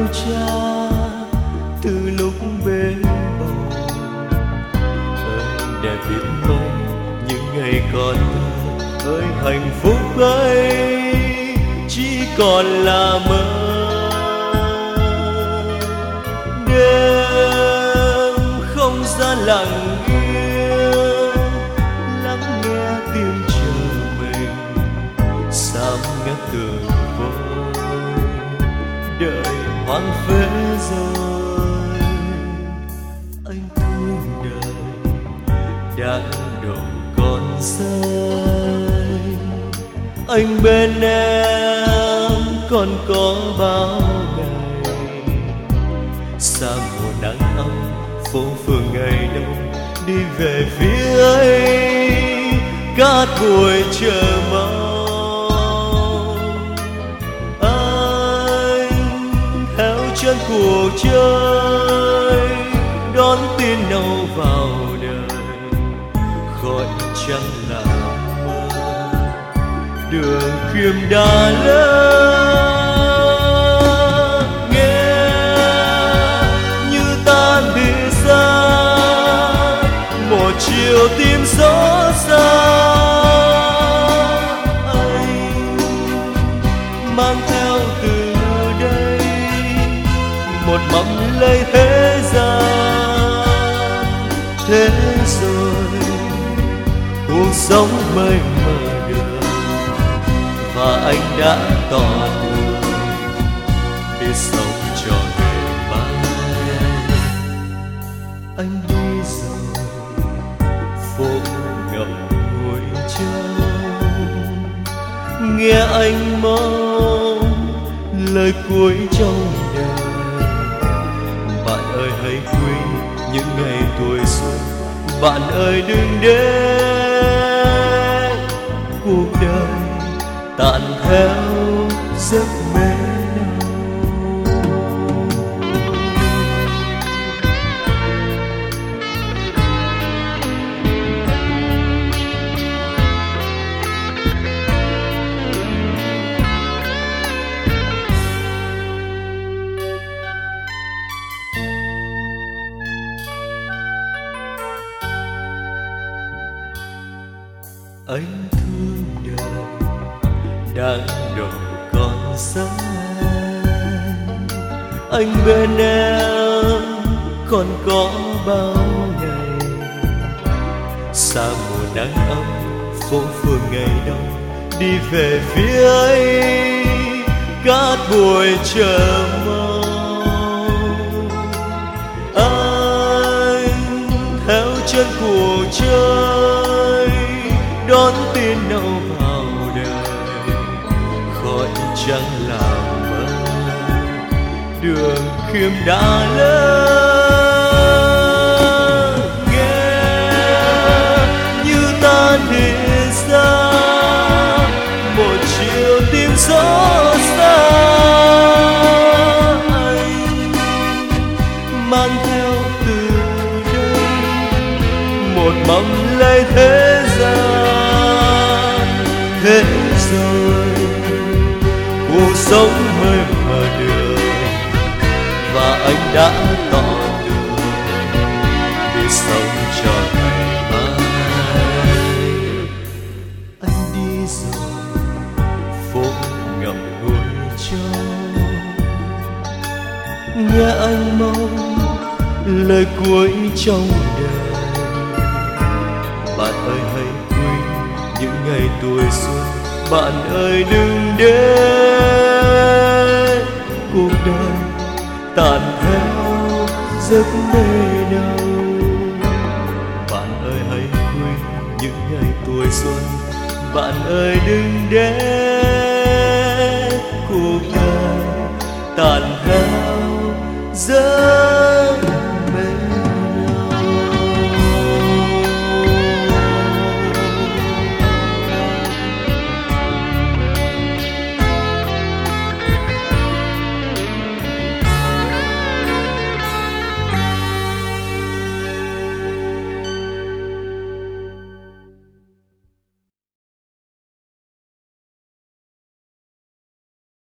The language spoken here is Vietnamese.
cha từ lúc bế bầu. Ơi đẹp biết mấy những ngày còn thơ, ơi hạnh phúc ấy chỉ còn là mơ. Đêm không gian lặng yên, lắng nghe tiếng chờ mình, sao ngát tường vôi đời hoang phế rồi. Anh thương đời đã đầu con rơi, anh bên em còn có bao ngày. Xa mùa nắng ấm phố phường ngày đông, đi về phía ấy cát bụi chờ mong. Anh theo chân cuộc chơi đón tin nâu vào đời, gọi chẳng là mơ đường khiêm đá lớn. Nghe như tan đi xa một chiều tim xót xa, anh mang theo từ đây một mầm lây thế gian. Thế rồi cuộc sống mây mờ đường, và anh đã tỏ đường để sống cho ngày mai. Anh đi rồi phố ngậm ngùi trông, nghe anh mong lời cuối trong đời. Bạn ơi hãy quý những ngày tuổi xuân, bạn ơi đừng để cuộc đời tàn theo giấc mơ. Anh thương đời đang đầu còn xanh, anh bên em còn có bao ngày. Xa mùa nắng ấm phố phường ngày đông, đi về phía ấy cát bụi chờ mong. Anh theo chân cuộc chơi đón tin nâu vào đời, gọi chẳng là mơ đường khiêm đá lớn. Nghe như tan đi xa một chiều tim xót xa, anh mang theo từ đây một mầm lây thế gian. Thế rồi cuộc sống mới mở đường, và anh đã tỏ đường để sống cho ngày mai. Anh đi rồi phố ngậm ngùi trông, nghe anh mong lời cuối trong đời. Bạn ơi hãy quý những ngày tuổi xuân, bạn ơi đừng để cuộc đời tàn theo giấc mơ đâu. Bạn ơi hãy quý những ngày tuổi xuân, bạn ơi đừng để cuộc đời tàn